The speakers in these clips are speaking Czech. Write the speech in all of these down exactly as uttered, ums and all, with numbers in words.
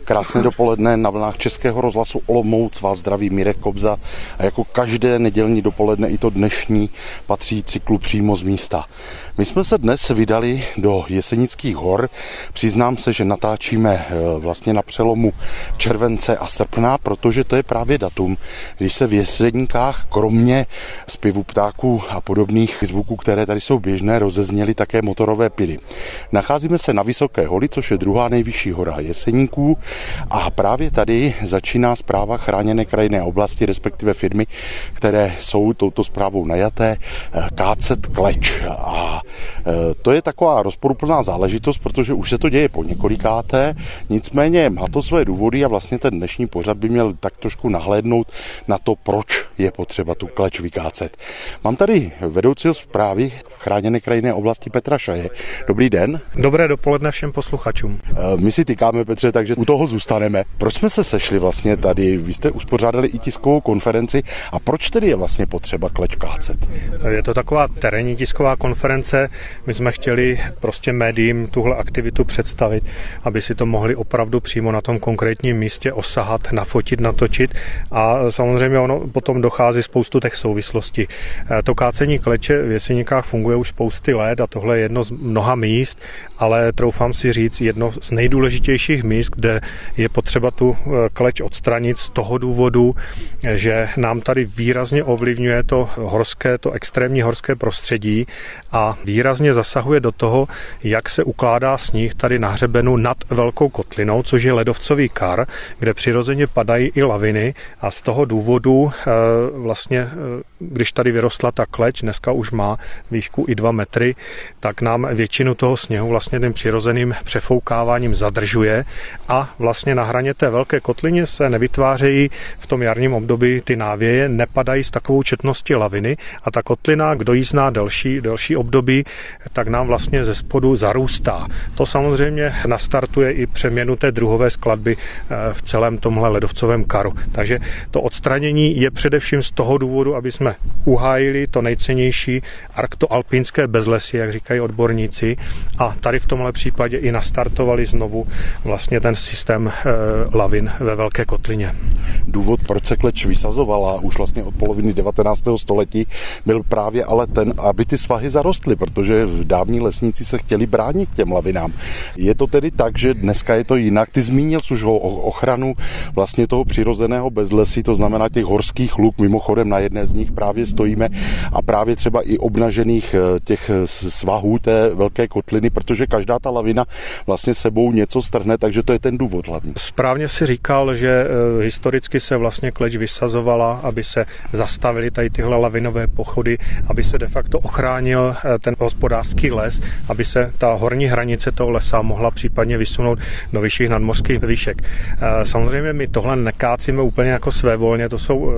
Krásné dopoledne na vlnách Českého rozhlasu Olomouc vás zdraví Mirek Kobza a jako každé nedělní dopoledne i to dnešní patří cyklu Přímo z místa. My jsme se dnes vydali do Jesenických hor. Přiznám se, že natáčíme vlastně na přelomu července a srpna, protože to je právě datum, když se v Jeseníkách kromě zpěvu ptáků a podobných zvuků, které tady jsou běžné, rozezněly také motorové pyly. Nacházíme se na Vysoké holi, což je druhá nejvyšší hora Jeseníků, a právě tady začíná správa chráněné krajinné oblasti, respektive firmy, které jsou touto správou najaté, kácet kleč. A to je taková rozporuplná záležitost, protože už se to děje po několikáté, nicméně má to své důvody a vlastně ten dnešní pořad by měl tak trošku nahlédnout na to, proč je potřeba tu kleč vykácet. Mám tady vedoucího správy chráněné krajinné oblasti Petra Šaje. Dobrý den. Dobré dopoledne všem posluchačům. My si tykáme, Petře, takže u toho zůstaneme. Proč jsme se sešli vlastně tady? Vy jste uspořádali i tiskovou konferenci a proč tedy je vlastně potřeba kleč kácet? Je to taková terénní tisková konference. My jsme chtěli prostě médiím tuhle aktivitu představit, aby si to mohli opravdu přímo na tom konkrétním místě osahat, nafotit, natočit, a samozřejmě ono potom dochází spoustu těch souvislostí. To kácení kleče v Jeseníkách funguje už spousty let a tohle je jedno z mnoha míst, ale troufám si říct jedno z nejdůležitějších míst, kde je potřeba tu kleč odstranit z toho důvodu, že nám tady výrazně ovlivňuje to horské, to extrémní horské prostředí a výrazně zasahuje do toho, jak se ukládá sníh tady na hřebenu nad Velkou kotlinou, což je ledovcový kar, kde přirozeně padají i laviny, a z toho důvodu vlastně, když tady vyrostla ta kleč, dneska už má výšku i dva metry, tak nám většinu toho sněhu vlastně tím přirozeným přefoukáváním zadržuje a vlastně na hraně té Velké kotlině se nevytvářejí v tom jarním období ty návěje, nepadají s takovou četností laviny a ta kotlina, kdo jí zná delší, delší období, tak nám vlastně ze spodu zarůstá. To samozřejmě nastartuje i přeměnu té druhové skladby v celém tomhle ledovcovém karu. Takže to odstranění je především z toho důvodu, aby jsme uhájili to nejcennější arktoalpínské bezlesí, jak říkají odborníci, a tady v tomhle případě i nastartovali znovu vlastně ten systém lavin ve Velké kotlině. Důvod, proč se kleč vysazovala už vlastně od poloviny devatenáctého století, byl právě ale ten, aby ty svahy zarostly, protože dávní lesníci se chtěli bránit těm lavinám. Je to tedy tak, že dneska je to jinak? Ty zmínil už o ochranu vlastně toho přirozeného bezlesí, to znamená těch horských luk, mimochodem na jedné z nich právě stojíme, a právě třeba i obnažených těch svahů té Velké kotliny, protože každá ta lavina vlastně sebou něco strhne, takže to je ten důvod hlavní. Správně si říkal, že historicky se vlastně kleč vysazovala, aby se zastavily tady tyhle lavinové pochody, aby se de facto ochránil ten hospodářský les, aby se ta horní hranice toho lesa mohla případně vysunout do vyšších nadmořských výšek. Samozřejmě my tohle nekácíme úplně jako svévolně, to jsou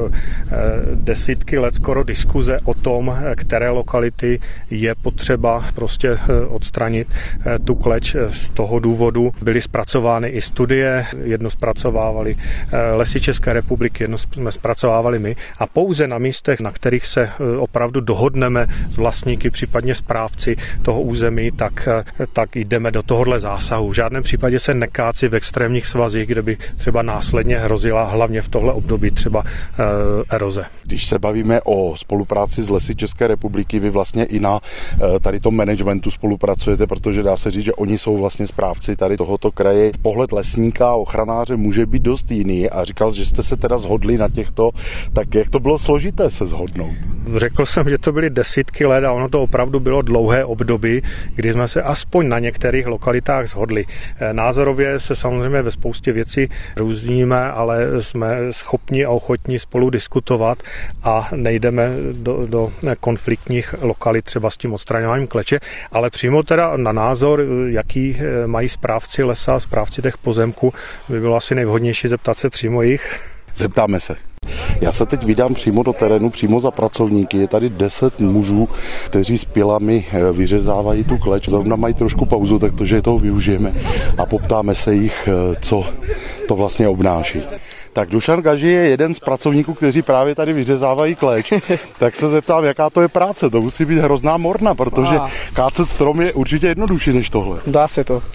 desítky let skoro diskuze o tom, které lokality je potřeba prostě odstranit tu kleč. Z toho důvodu byly zpracovány i studie, jedno zpracovávali Lesy České republiky, jedno jsme zpracovávali my, a pouze na místech, na kterých se opravdu dohodneme s vlastníky, případně správci toho území, tak, tak jdeme do tohohle zásahu. V žádném případě se nekácí v extrémních svazích, kde by třeba následně hrozila hlavně v tohle období třeba e, eroze. Když se bavíme o spolupráci s Lesy České republiky, vy vlastně i na tady tom managementu spolupracujete, protože dá se říct, že oni jsou vlastně správci tady tohoto kraje. Pohled lesníka a ochranáře může být dost jiný, a říkal, že jste se teda shodli na těchto, tak jak to bylo složité se shodnout? Řekl jsem, že to byly desítky let a ono to opravdu bylo dlouhé období, kdy jsme se aspoň na některých lokalitách shodli. Názorově se samozřejmě ve spoustě věcí různíme, ale jsme schopni a ochotní spolu diskutovat a nejdeme do, do konfliktních lokalit třeba s tím odstraňováním kleče, ale přímo teda na názor, jaký mají správci lesa, správci těch pozemků, by bylo asi nejvhodnější zeptat se přímo jich. Zeptáme se. Já se teď vydám přímo do terénu, přímo za pracovníky. Je tady deset mužů, kteří s pilami vyřezávají tu kleč. Zrovna mají trošku pauzu, takže toho využijeme a poptáme se jich, co to vlastně obnáší. Tak Dušan Gaži je jeden z pracovníků, kteří právě tady vyřezávají kleč. Tak se zeptám, jaká to je práce. To musí být hrozná morna, protože kácet strom je určitě jednodušší než tohle. Dá se to.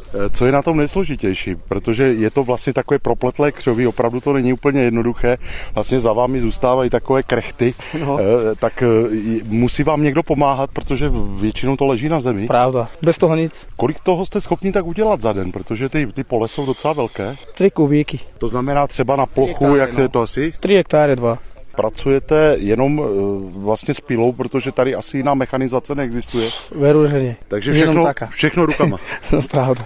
Co je na tom nejsložitější? Protože je to vlastně takové propletlé křoví, opravdu to není úplně jednoduché. Vlastně za vámi zůstávají takové krechty, no. Tak musí vám někdo pomáhat, protože většinou to leží na zemi. Pravda, bez toho nic. Kolik toho jste schopni tak udělat za den? Protože ty, ty pole jsou docela velké. Tři kubíky. To znamená třeba na plochu, hektáry, jak no. je to asi? Tři hektáry, dva. Pracujete jenom vlastně s pilou, protože tady asi jiná mechanizace neexistuje. Veru, že nie. Takže všechno, všechno rukama. No pravda.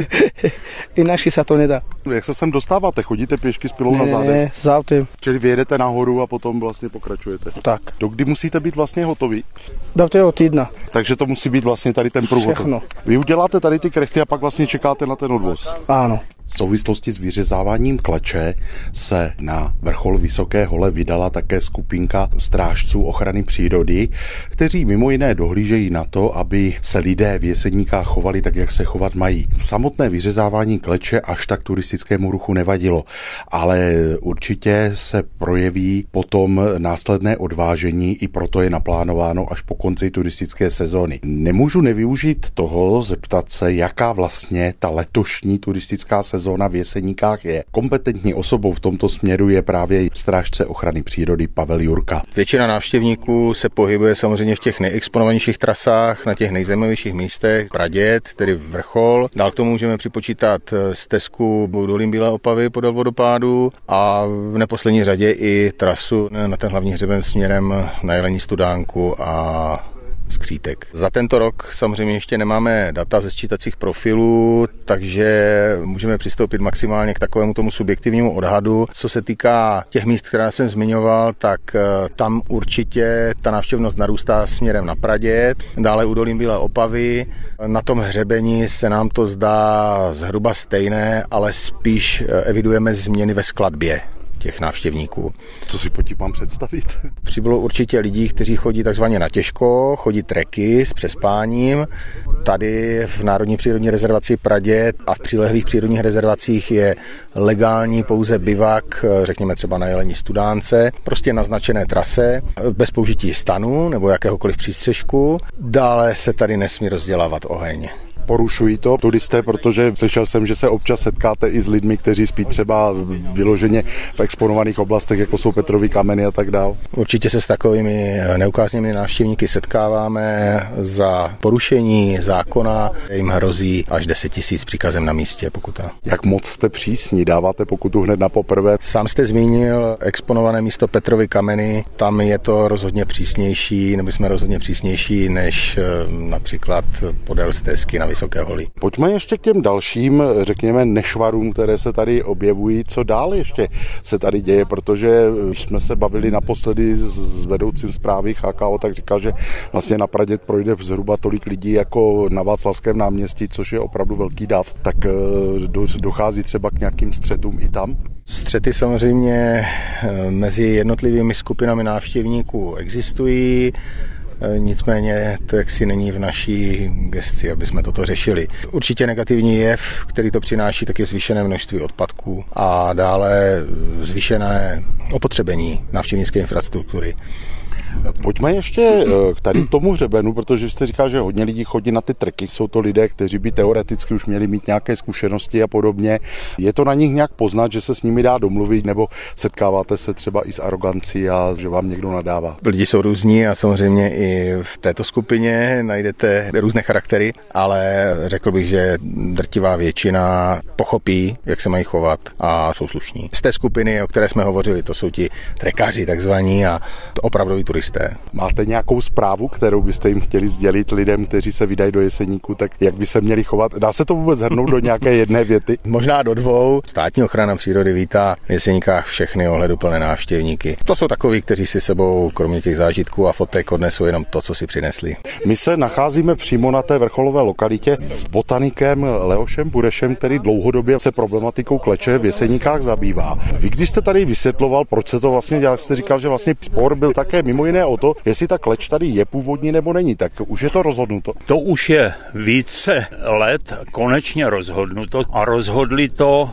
Inačí se to nedá. Jak se sem dostáváte? Chodíte pěšky s pilou ne, na zádech? Ne, s autem. Čili vyjedete nahoru a potom vlastně pokračujete. Tak. Dokdy musíte být vlastně hotový? Do toho týdna. Takže to musí být vlastně tady ten pruh. Všechno. Vy uděláte tady ty krechty a pak vlastně čekáte na ten odvoz. Ano. V souvislosti s vyřezáváním kleče se na vrchol Vysoké hole vydala také skupinka strážců ochrany přírody, kteří mimo jiné dohlížejí na to, aby se lidé v Jeseníkách chovali tak, jak se chovat mají. Samotné vyřezávání kleče až tak turistickému ruchu nevadilo, ale určitě se projeví potom následné odvážení, i proto je naplánováno až po konci turistické sezóny. Nemůžu nevyužít toho zeptat se, jaká vlastně ta letošní turistická sezóna sezóna v Jeseníkách je. Kompetentní osobou v tomto směru je právě strážce ochrany přírody Pavel Jurka. Většina návštěvníků se pohybuje samozřejmě v těch nejexponovanějších trasách, na těch nejzajímavějších místech. Praděd, tedy vrchol. Dál k tomu můžeme připočítat stezku Boudolím Bílé Opavy podél vodopádu a v neposlední řadě i trasu na ten hlavní hřeben směrem na Jelení Studánku a Skřítek. Za tento rok samozřejmě ještě nemáme data ze sčítacích profilů, takže můžeme přistoupit maximálně k takovému tomu subjektivnímu odhadu. Co se týká těch míst, která jsem zmiňoval, tak tam určitě ta návštěvnost narůstá směrem na Praděd, dále Údolím Bílé Opavy. Na tom hřebeni se nám to zdá zhruba stejné, ale spíš evidujeme změny ve skladbě těch návštěvníků. Co si pod tím mám představit? Přibylo určitě lidí, kteří chodí takzvaně na těžko, chodí treky s přespáním. Tady v Národní přírodní rezervaci Praděd a v přilehlých přírodních rezervacích je legální pouze bivak, řekněme třeba na Jelení Studánce, prostě naznačené trase, bez použití stanu nebo jakéhokoliv přístřežku. Dále se tady nesmí rozdělávat oheň. Porušují to turisté, protože slyšel jsem, že se občas setkáte i s lidmi, kteří spí třeba vyloženě v exponovaných oblastech, jako jsou Petrovy kameny a tak dál. Určitě se s takovými neukázněnými návštěvníky setkáváme. Za porušení zákona jim hrozí až deset tisíc příkazem na místě pokuta. Jak moc jste přísní? Dáváte pokutu hned na poprvé? Sám jste zmínil exponované místo Petrovy kameny. Tam je to rozhodně přísnější, nebo jsme rozhodně přísnější než například podél stezky na Vysoké holy. Pojďme ještě k těm dalším, řekněme, nešvarům, které se tady objevují. Co dál ještě se tady děje, protože jsme se bavili naposledy s vedoucím zprávy H K O, tak říkal, že vlastně na Praděd projde zhruba tolik lidí jako na Václavském náměstí, což je opravdu velký dav. Tak dochází třeba k nějakým střetům i tam? Střety samozřejmě mezi jednotlivými skupinami návštěvníků existují. Nicméně to jaksi není v naší gesci, aby jsme toto řešili. Určitě negativní jev, který to přináší, tak je zvýšené množství odpadků a dále zvýšené opotřebení návštěvnické infrastruktury. Pojďme ještě k tady tomu hřebenu, protože jste říkal, že hodně lidí chodí na ty treky. Jsou to lidé, kteří by teoreticky už měli mít nějaké zkušenosti a podobně. Je to na nich nějak poznat, že se s nimi dá domluvit, nebo setkáváte se třeba i s arogancí a že vám někdo nadává? Lidi jsou různí a samozřejmě i v této skupině najdete různé charaktery, ale řekl bych, že drtivá většina pochopí, jak se mají chovat a jsou slušní. Z té skupiny, o které jsme hovořili, to jsou ti trekáři takzvaní a to opravdoví turisté. Máte nějakou zprávu, kterou byste jim chtěli sdělit lidem, kteří se vydají do Jeseníku, tak jak by se měli chovat? Dá se to vůbec shrnout do nějaké jedné věty? Možná do dvou. Státní ochrana přírody vítá v Jeseníkách všechny ohleduplné návštěvníky. To jsou takoví, kteří si sebou kromě těch zážitků a fotek odnesou jenom to, co si přinesli. My se nacházíme přímo na té vrcholové lokalitě s botanikem Leošem Burešem, který dlouhodobě se problematikou kleče v Jeseníkách zabývá. Vy když jste tady vysvětloval, proč se to vlastně dělá, jste říkal, že vlastně spor byl také mimo jiné o to, jestli ta kleč tady je původní nebo není, tak už je to rozhodnuto. To už je více let konečně rozhodnuto a rozhodli to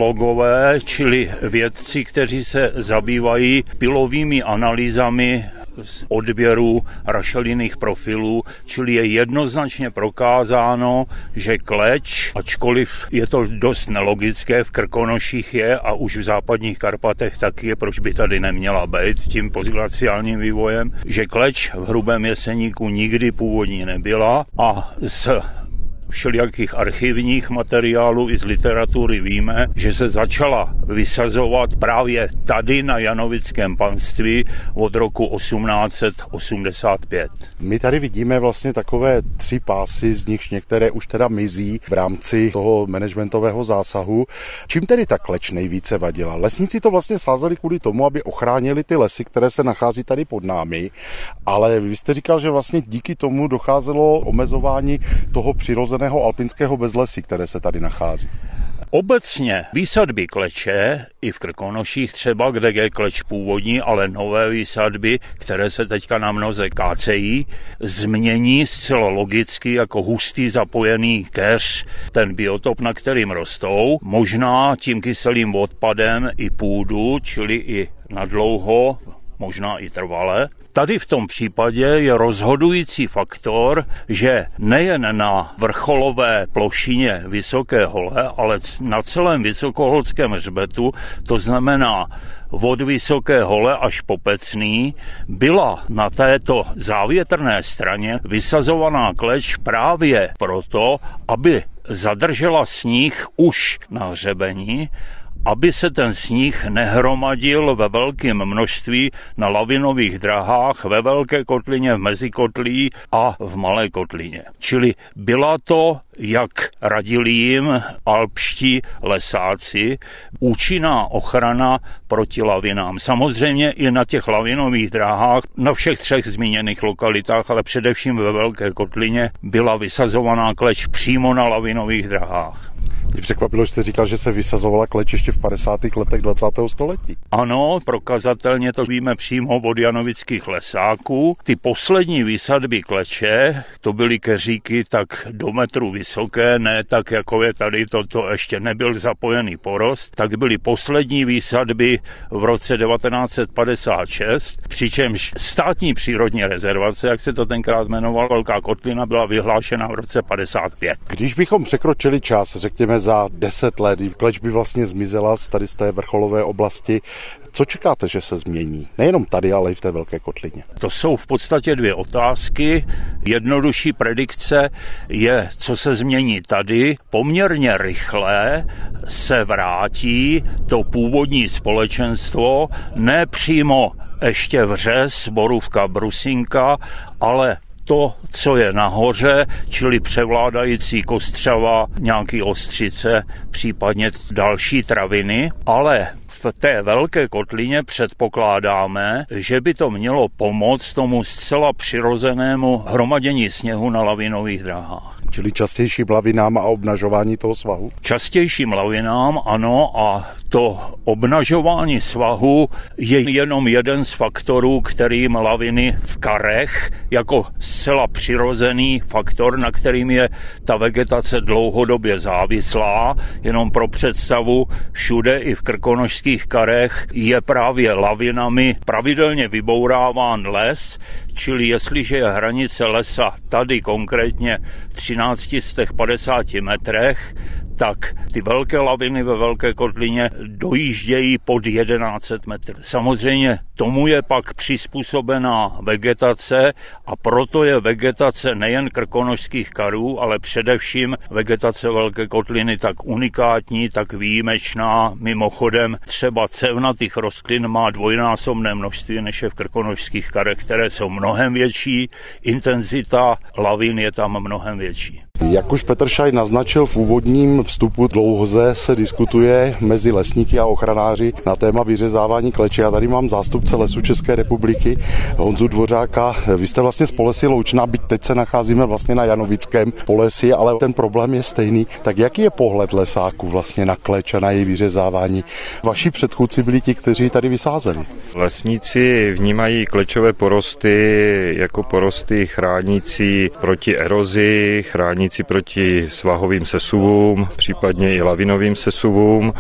palinologové, čili vědci, kteří se zabývají pilovými analýzami z odběru rašelinných profilů, čili je jednoznačně prokázáno, že kleč, ačkoliv je to dost nelogické, v Krkonoších je a už v západních Karpatech taky je, proč by tady neměla být tím postglaciálním vývojem, že kleč v Hrubém Jeseníku nikdy původní nebyla a z všelijakých archivních materiálů i z literatury víme, že se začala vysazovat právě tady na Janovickém panství od roku osmnáct set osmdesát pět. My tady vidíme vlastně takové tři pásy, z nichž některé už teda mizí v rámci toho managementového zásahu. Čím tedy ta kleč nejvíce vadila? Lesníci to vlastně sázeli kvůli tomu, aby ochránili ty lesy, které se nachází tady pod námi, ale vy jste říkal, že vlastně díky tomu docházelo omezování toho přirozeného alpinského bezlesí, které se tady nachází. Obecně výsadby kleče, i v Krkonoších třeba, kde je kleč původní, ale nové výsadby, které se teďka na mnoze kácejí, změní zcela logicky jako hustý zapojený keř ten biotop, na kterým rostou, možná tím kyselým odpadem i půdu, čili i nadlouho, možná i trvale. Tady v tom případě je rozhodující faktor, že nejen na vrcholové plošině Vysoké hole, ale na celém vysokoholském hřbetu, to znamená od Vysoké hole až po Pecný, byla na této závětrné straně vysazovaná kleč právě proto, aby zadržela sníh už na hřebeni, aby se ten sníh nehromadil ve velkém množství na lavinových drahách, ve Velké kotlině, v Mezikotlí a v Malé kotlině. Čili byla to, jak radili jim alpští lesáci, účinná ochrana proti lavinám. Samozřejmě i na těch lavinových dráhách, na všech třech zmíněných lokalitách, ale především ve Velké kotlině, byla vysazovaná kleč přímo na lavinových dráhách. Mě překvapilo, že jste říkal, že se vysazovala kleč ještě v padesátých letech dvacátého století. Ano, prokazatelně to víme přímo od janovických lesáků. Ty poslední výsadby kleče, to byly keříky tak do metru vysoké, ne tak jako je tady toto, ještě nebyl zapojený porost, tak byly poslední výsadby v roce devatenáct set padesát šest, přičemž státní přírodní rezervace, jak se to tenkrát jmenoval, Velká kotlina, byla vyhlášena v roce padesát pět. Když bychom překročili čas, řekněme za deset let, kleč by vlastně zmizela z tady z té vrcholové oblasti, co čekáte, že se změní? Nejenom tady, ale i v té Velké kotlině. To jsou v podstatě dvě otázky. Jednodušší predikce je, co se změní tady. Poměrně rychle se vrátí to původní společenstvo, ne přímo ještě Vřes, Borůvka, Brusinka, ale to, co je nahoře, čili převládající Kostřava, nějaký Ostřice, případně další traviny, ale v té Velké kotlině předpokládáme, že by to mělo pomoct tomu zcela přirozenému hromadění sněhu na lavinových dráhách. Čili častějším lavinám a obnažování toho svahu? Častějším lavinám, ano, a to obnažování svahu je jenom jeden z faktorů, kterým laviny v karech jako zcela přirozený faktor, na kterým je ta vegetace dlouhodobě závislá. Jenom pro představu, všude i v krkonošských karech je právě lavinami pravidelně vybouráván les, čili jestliže je hranice lesa tady konkrétně třináct set padesát metrech, tak ty velké laviny ve Velké kotlině dojíždějí pod jedenáct set metrů. Samozřejmě tomu je pak přizpůsobená vegetace a proto je vegetace nejen krkonošských karů, ale především vegetace Velké kotliny tak unikátní, tak výjimečná. Mimochodem třeba cévnatých rostlin má dvojnásobné množství než je v krkonošských karech, které jsou mnohem větší, intenzita lavin je tam mnohem větší. Jak už Petr Šaj naznačil v úvodním vstupu, dlouhoze se diskutuje mezi lesníky a ochranáři na téma vyřezávání kleče. Já tady mám zástupce Lesů České republiky Honzu Dvořáka. Vy jste vlastně z Polesí Loučná, byť teď se nacházíme vlastně na Janovickém Polesí, ale ten problém je stejný. Tak jaký je pohled lesáků vlastně na kleč a na její vyřezávání? Vaši předchůdci byli ti, kteří tady vysázeli. Lesníci vnímají klečové porosty jako porosty chránící proti erozi, chrání hranici proti svahovým sesuvům, případně i lavinovým sesuvům.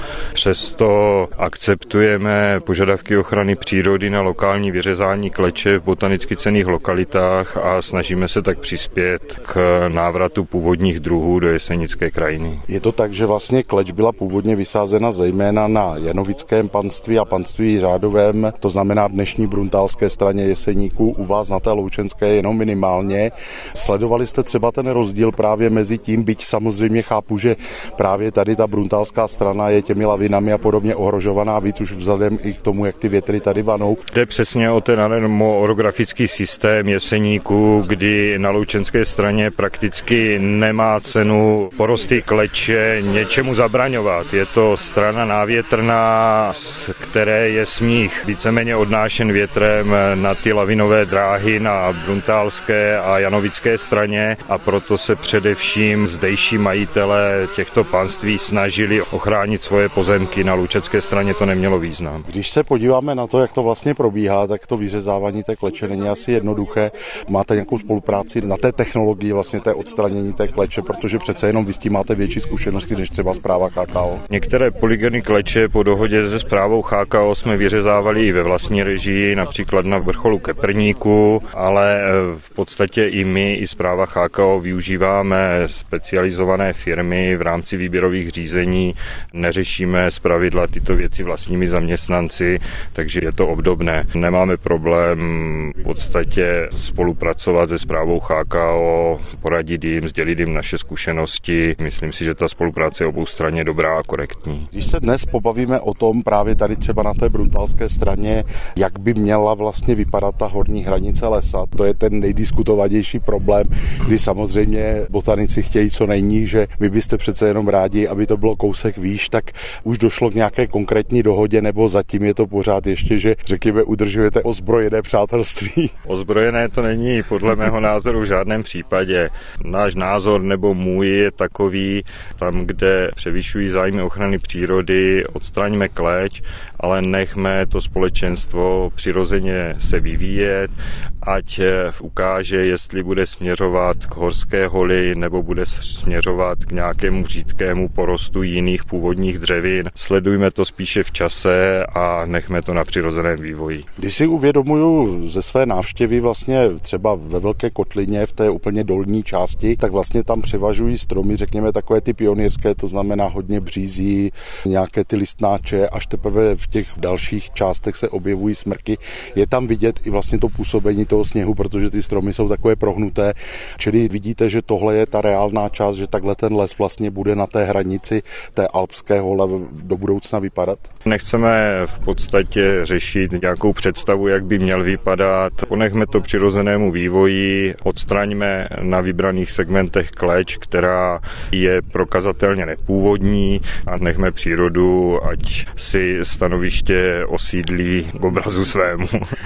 Přesto akceptujeme požadavky ochrany přírody na lokální vyřezání kleče v botanicky cenných lokalitách a snažíme se tak přispět k návratu původních druhů do jesenické krajiny. Je to tak, že vlastně kleč byla původně vysázena zejména na janovickém panství a panství řádovém, to znamená dnešní bruntálské straně Jeseníků, u vás na té loučenské jenom minimálně. Sledovali jste třeba ten rozdíl právě mezi tím, byť samozřejmě chápu, že právě tady ta bruntálská strana je těmi lavinami a podobně ohrožovaná víc už vzhledem i k tomu, jak ty větry tady vanou. Jde přesně o ten orografický systém Jeseníků, kdy na loučenské straně prakticky nemá cenu porosty kleče něčemu zabraňovat. Je to strana návětrná, z které je sníh víceméně odnášen větrem na ty lavinové dráhy na bruntálské a janovické straně a proto se především zdejší majitelé těchto panství snažili ochránit svoje pozemky. Na loučenské straně to nemělo význam. Když se podíváme na to, jak to vlastně probíhá, tak to vyřezávání té kleče není asi jednoduché. Máte nějakou spolupráci na té technologii vlastně té odstranění té kleče, protože přece jenom vy s tím máte větší zkušenosti než třeba správa H K O. Některé polygeny kleče po dohodě se správou H K O jsme vyřezávali i ve vlastní režii, například na vrcholu Keprníku, ale v podstatě i my, i správa H K O využíváme specializované firmy v rámci výběrových řízení, neřešíme zpravidla tyto věci vlastními zaměstnanci, takže je to obdobné. Nemáme problém v podstatě spolupracovat se správou H K O, poradit jim, sdělit jim naše zkušenosti. Myslím si, že ta spolupráce je oboustranně dobrá a korektní. Když se dnes pobavíme o tom právě tady třeba na té bruntálské straně, jak by měla vlastně vypadat ta horní hranice lesa, to je ten nejdiskutovanější problém, kdy samozřejmě botanici chtějí co nejníže, vy byste přece jenom rádi, aby to bylo kousek výš, tak už došlo k nějaké konkrétní dohodě, nebo zatím je to pořád ještě, že řekněme udržujete ozbrojené přátelství? Ozbrojené to není podle mého názoru v žádném případě. Náš názor nebo můj je takový, tam, kde převyšují zájmy ochrany přírody, odstraňme kleč, ale nechme to společenstvo přirozeně se vyvíjet, ať ukáže, jestli bude směřovat k horské holi nebo bude směřovat k nějakému řídkému porostu jiných původních dřevin. Sledujme to spíše v čase a nechme to na přirozeném vývoji. Když si uvědomuju ze své návštěvy vlastně třeba ve Velké kotlině v té úplně dolní části, tak vlastně tam převažují stromy, řekněme takové ty pionýrské, to znamená hodně břízí, nějaké ty listnáče, až teprve v těch dalších částech se objevují smrky. Je tam vidět i vlastně to působení toho sněhu, protože ty stromy jsou takové prohnuté. Čili vidíte, že tohle je ta reálná část, že takhle ten les vlastně bude na té hranici té alpské hole do budoucna vypadat? Nechceme v podstatě řešit nějakou představu, jak by měl vypadat. Ponechme to přirozenému vývoji, odstraňme na vybraných segmentech kleč, která je prokazatelně nepůvodní a nechme přírodu, ať si stanoviště osídlí k obrazu svému.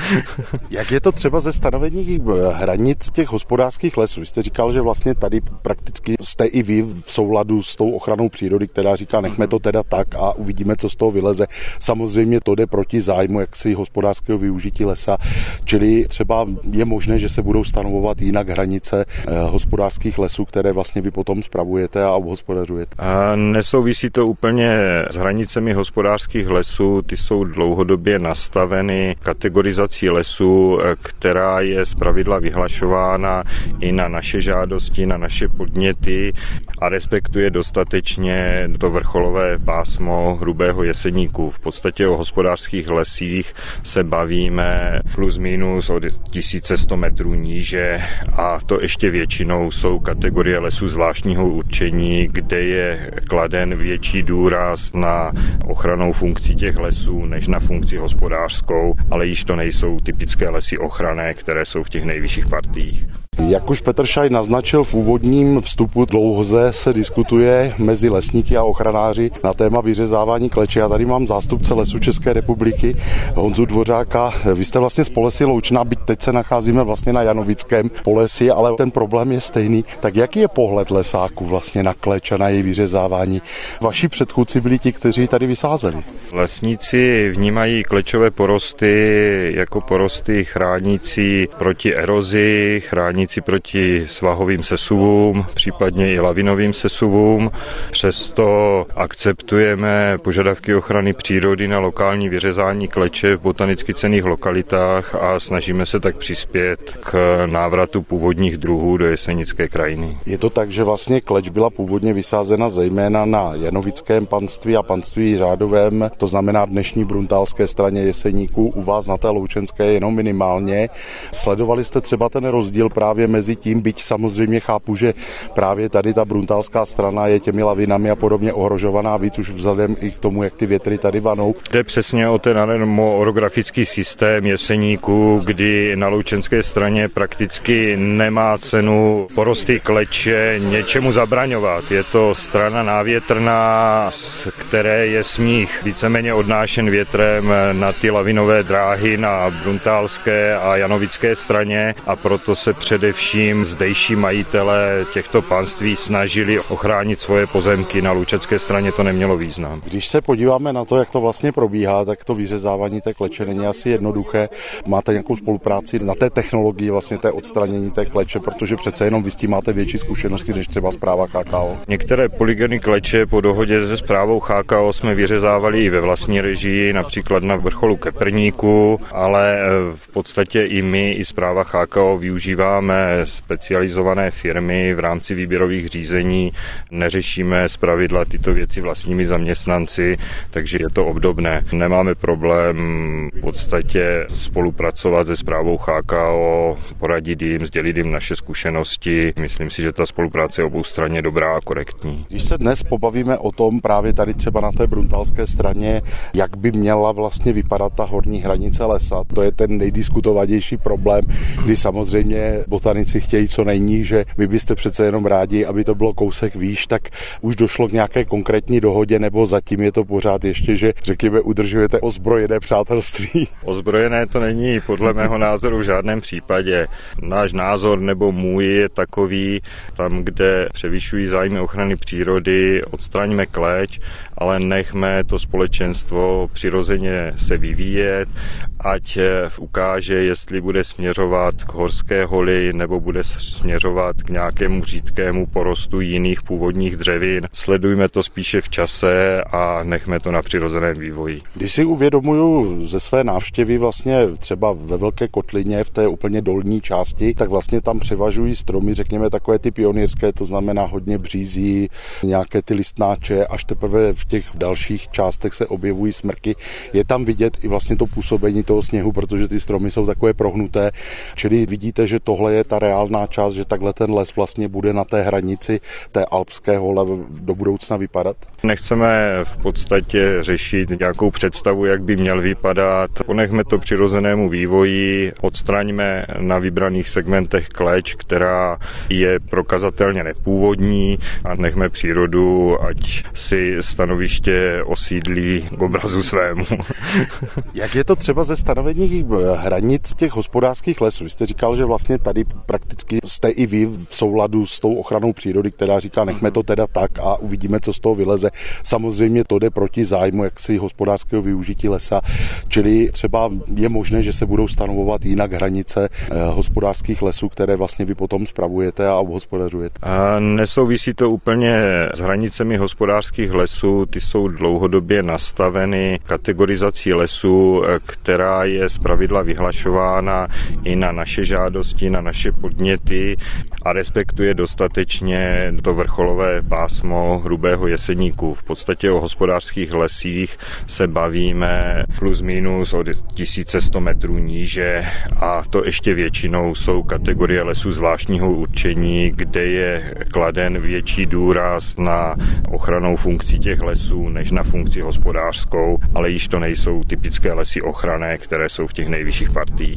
Jak je to třeba ze stanovení hranic těch hospodářských lesů? Vy jste říkal, že vlastně tady prakticky jste i vy v souladu s tou ochranou přírody, která říká, nechme to teda tak a uvidíme, co z toho vyleze. Samozřejmě to jde proti zájmu jaksi hospodářského využití lesa, čili třeba je možné, že se budou stanovovat jinak hranice hospodářských lesů, které vlastně vy potom spravujete a obhospodařujete. A nesouvisí to úplně s hranicemi hospodářských lesů, ty jsou dlouhodobě nastaveny kategorizací lesů, která je zpravidla vyhlašována i na naše žádosti, na naše podněty a respektuje dostatečně to vrcholové pásmo hrubého Jeseníku. V podstatě o hospodářských lesích se bavíme plus minus od tisíc sto metrů níže a to ještě většinou jsou kategorie lesů zvláštního určení, kde je kladen větší důraz na ochrannou funkci těch lesů než na funkci hospodářskou, ale již to nejsou typické lesy ochranné, které jsou v těch nejvyšších partiích. Jak už Petr Šaj naznačil v úvodním vstupu, dlouhoze se diskutuje mezi lesníky a ochranáři na téma vyřezávání kleče. Já tady mám zástupce Lesů České republiky Honzu Dvořáka. Vy jste vlastně z Polesí Loučná, byť teď se nacházíme vlastně na Janovickém Polesí, ale ten problém je stejný. Tak jaký je pohled lesáků vlastně na kleč a na její vyřezávání? Vaši předchůdci byli ti, kteří tady vysázeli. Lesníci vnímají klečové porosty jako porosty chránící proti erozi, chránící proti svahovým sesuvům, případně i lavinovým sesuvům. Přesto akceptujeme požadavky ochrany přírody na lokální vyřezání kleče v botanicky cenných lokalitách a snažíme se tak přispět k návratu původních druhů do jesenické krajiny. Je to tak, že vlastně kleč byla původně vysázena zejména na janovickém panství a panství řádovém, to znamená dnešní bruntálské straně Jeseníků, u vás na té loučenské jenom minimálně. Sledovali jste třeba ten rozdíl právě mezi tím, byť samozřejmě chápu, že právě tady ta bruntálská strana je těmi lavinami a podobně ohrožovaná víc už vzhledem i k tomu, jak ty větry tady vanou. Jde přesně o ten orografický systém Jeseníků, kdy na loučenské straně prakticky nemá cenu porosty kleče něčemu zabraňovat. Je to strana návětrná, z které je sníh víceméně odnášen větrem na ty lavinové dráhy na bruntálské a janovické straně a proto se především zdejší majitelé těchto panství snažili ochránit svoje pozemky. Na loučenské straně to nemělo význam. Když se podíváme na to, jak to vlastně probíhá, tak to vyřezávání té kleče není asi jednoduché. Máte nějakou spolupráci na té technologii vlastně té odstranění té kleče, protože přece jenom vy s tím máte větší zkušenosti než třeba správa H K O. Některé polygony kleče po dohodě se správou H K O jsme vyřezávali i ve vlastní režii, například na vrcholu Keprníku, ale v podstatě i my, i správa H K O využíváme specializované firmy v rámci výběrových řízení, neřešíme zpravidla tyto věci vlastními zaměstnanci, takže je to obdobné. Nemáme problém v podstatě spolupracovat se správou H K O, poradit jim, sdělit jim naše zkušenosti. Myslím si, že ta spolupráce je oboustranně dobrá a korektní. Když se dnes pobavíme o tom právě tady třeba na té bruntálské straně, jak by měla vlastně vypadat ta horní hranice lesa, to je ten nejdiskutovanější problém, kdy samozřejmě botanici chtějí co nejníže, vy byste přece jenom rádi, aby to bylo kousek výš, tak už došlo k nějaké konkrétní dohodě, nebo zatím je to pořád ještě, že řekněme udržujete ozbrojené přátelství? Ozbrojené to není podle mého názoru v žádném případě. Náš názor nebo můj je takový, tam, kde převyšují zájmy ochrany přírody, odstraňme kleč, ale nechme to společenstvo přirozeně se vyvíjet, ať ukáže, jestli bude směřovat k horské holi nebo bude směřovat k nějakému řídkému porostu jiných původních dřevin. Sledujme to spíše v čase a nechme to na přirozeném vývoji. Když si uvědomuju ze své návštěvy vlastně třeba ve Velké kotlině v té úplně dolní části, tak vlastně tam převažují stromy, řekněme takové ty pionýrské, to znamená hodně břízí, nějaké ty listnáče, až teprve v těch dalších částech se objevují smrky. Je tam vidět i vlastně to působení toho sněhu, protože ty stromy jsou takové prohnuté, čili vidíte, že tohle je ta reálná část, že takhle ten les vlastně bude na té hranici té alpské hole do budoucna vypadat? Nechceme v podstatě řešit nějakou představu, jak by měl vypadat. Ponechme to přirozenému vývoji, odstraňme na vybraných segmentech kleč, která je prokazatelně nepůvodní a nechme přírodu, ať si stanoviště osídlí k obrazu svému. Jak je to třeba ze stanovení hranic těch hospodářských lesů? Vy jste říkal, že vlastně tady prakticky jste i vy v souladu s tou ochranou přírody, která říká, nechme to teda tak a uvidíme, co z toho vyleze. Samozřejmě to jde proti zájmu jaksi hospodářského využití lesa, čili třeba je možné, že se budou stanovovat jinak hranice hospodářských lesů, které vlastně vy potom spravujete a obhospodařujete. A nesouvisí to úplně s hranicemi hospodářských lesů, ty jsou dlouhodobě nastaveny kategorizací lesů, která je zpravidla vyhlašována i na naše žádosti, na naše podněty a respektuje dostatečně to vrcholové pásmo hrubého Jeseníku. V podstatě o hospodářských lesích se bavíme plus minus od tisíc sto metrů níže a to ještě většinou jsou kategorie lesů zvláštního určení, kde je kladen větší důraz na ochranou funkcí těch lesů než na funkci hospodářskou, ale již to nejsou typické lesy ochranné, které jsou v těch nejvyšších partiích.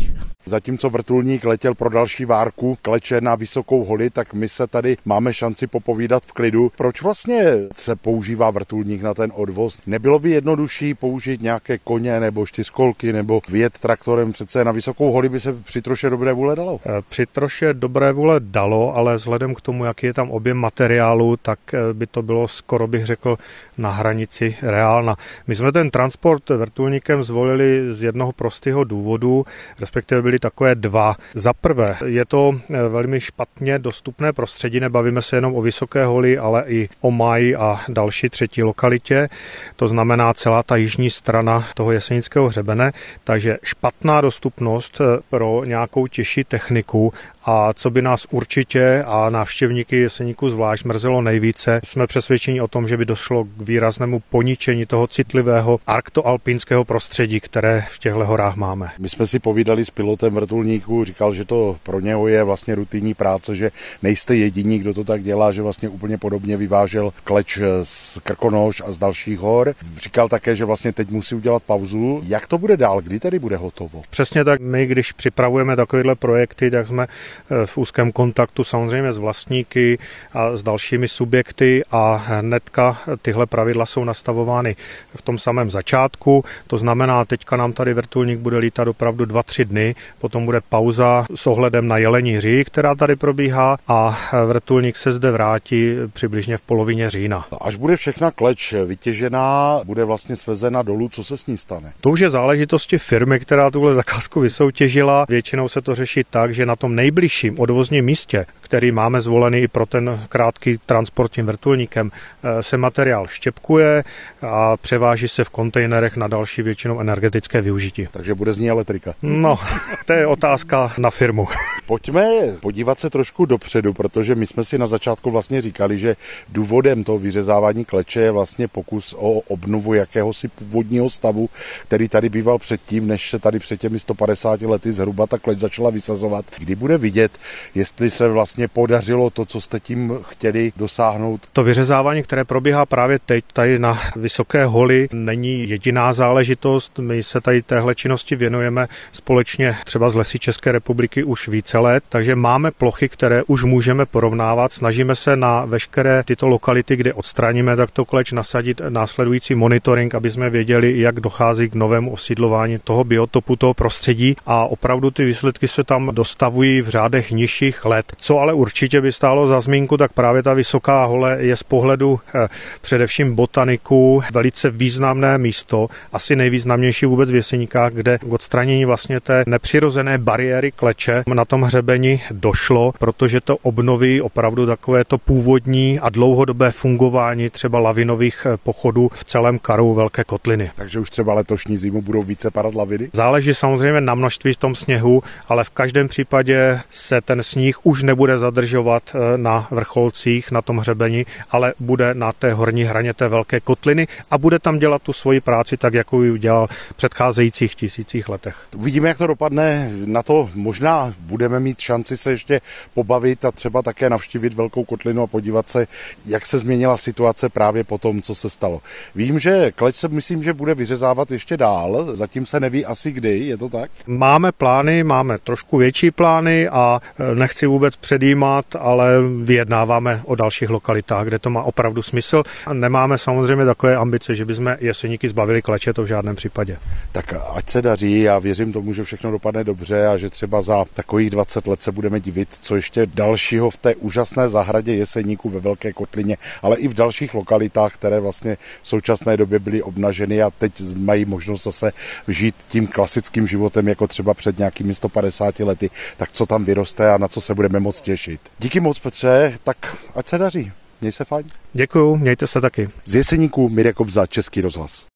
Zatímco vrtulník letěl pro další várku kleče na Vysokou holi, tak my se tady máme šanci popovídat v klidu. Proč vlastně se používá vrtulník na ten odvoz? Nebylo by jednodušší použít nějaké koně nebo čtyřkolky nebo vyjet traktorem? Přece na Vysokou holi by se při troše dobré vůle dalo. Při troše dobré vůle dalo, ale vzhledem k tomu, jaký je tam objem materiálu, tak by to bylo skoro bych řekl na hranici reálna. My jsme ten transport vrtulníkem zvolili z jednoho prostého důvodu, respektive byly takové dva. Za prvé, je to velmi špatně dostupné prostředí, nebavíme se jenom o Vysoké holi, ale i o Máji a další třetí lokalitě, to znamená celá ta jižní strana toho Jesenického hřebene, takže špatná dostupnost pro nějakou těžší techniku. A co by nás určitě a návštěvníky Jeseníku zvlášť mrzelo nejvíce, jsme přesvědčeni o tom, že by došlo k výraznému poničení toho citlivého arktoalpínského prostředí, které v těchto horách máme. My jsme si povídali s pilotem vrtulníku, říkal, že to pro něho je vlastně rutinní práce, že nejste jediní, kdo to tak dělá, že vlastně úplně podobně vyvážel kleč z Krkonoš a z dalších hor. Říkal také, že vlastně teď musí udělat pauzu. Jak to bude dál? Kdy tedy bude hotovo? Přesně tak. My, když připravujeme takovéhle projekty, tak jsme v úzkém kontaktu samozřejmě s vlastníky a s dalšími subjekty a hnedka tyhle pravidla jsou nastavovány v tom samém začátku. To znamená, teďka nám tady vrtulník bude lítat opravdu dva, tři dny, potom bude pauza s ohledem na Jelení hří, která tady probíhá a vrtulník se zde vrátí přibližně v polovině října. Až bude všechna kleč vytěžená, bude vlastně svezena dolů, co se s ní stane? To už je záležitosti firmy, která tuhle zakázku vysoutěžila. Většinou se to řeší tak, že na tom nejbližším odvozním místě, který máme zvolený i pro ten krátký transport tím vrtulníkem, se materiál štěpkuje a převáží se v kontejnerech na další většinou energetické využití. Takže bude z ní elektrika. No, to je otázka na firmu. Pojďme podívat se trošku dopředu, protože my jsme si na začátku vlastně říkali, že důvodem toho vyřezávání kleče je vlastně pokus o obnovu jakéhosi původního stavu, který tady býval předtím, než se tady před těmi sto padesáti lety zhruba ta kleč začala vysazovat. Kdy bude vidět, jestli se vlastně podařilo to, co jste tím chtěli dosáhnout? To vyřezávání, které probíhá právě teď tady na Vysoké holi, není jediná záležitost. My se tady téhle činnosti věnujeme společně třeba z Lesy České republiky už více let, takže máme plochy, které už můžeme porovnávat. Snažíme se na veškeré tyto lokality, kde odstraníme takto kleč, nasadit následující monitoring, aby jsme věděli, jak dochází k novému osídlování toho biotopu, toho prostředí a opravdu ty výsledky se tam dostavují v řádech nižších let. Co ale určitě by stálo za zmínku, tak právě ta Vysoká hole je z pohledu eh, především botaniků velice významné místo, asi nejvýznamnější vůbec v Jeseníkách, kde k odstranění vlastně té nepřirozené bariéry kleče na tom hřebeni došlo, protože to obnoví opravdu takové to původní a dlouhodobé fungování třeba lavinových pochodů v celém karu Velké kotliny. Takže už třeba letošní zimu budou více padat laviny? Záleží samozřejmě na množství v tom sněhu, ale v každém případě se ten sníh už nebude zadržovat na vrcholcích, na tom hřebeni, ale bude na té horní hraně té Velké kotliny a bude tam dělat tu svoji práci tak, jako ji udělal v předcházejících tisících letech. Uvidíme, jak to dopadne. Na to možná budeme mít šanci se ještě pobavit a třeba také navštívit Velkou kotlinu a podívat se, jak se změnila situace právě po tom, co se stalo. Vím, že kleč se myslím, že bude vyřezávat ještě dál, zatím se neví asi kdy, je to tak? Máme plány, máme trošku větší plány a nechci vůbec předjímat, ale vyjednáváme o dalších lokalitách, kde to má opravdu smysl. A nemáme samozřejmě takové ambice, že bychom Jeseníky zbavili kleče, to v žádném případě. Tak ať se daří, já věřím tomu, že všechno dopadne dobře a že třeba za takových dvacet let se budeme divit, co ještě dalšího v té úžasné zahradě Jeseníků ve Velké kotlině, ale i v dalších lokalitách, které vlastně v současné době byly obnaženy a teď mají možnost zase žít tím klasickým životem, jako třeba před nějakými sto padesáti lety, tak co tam vyroste a na co se budeme moc těšit. Díky moc, Petře, tak ať se daří. Měj se fajn. Děkuju, mějte se taky. Z Jeseníků Mirek Kobza, Český rozhlas.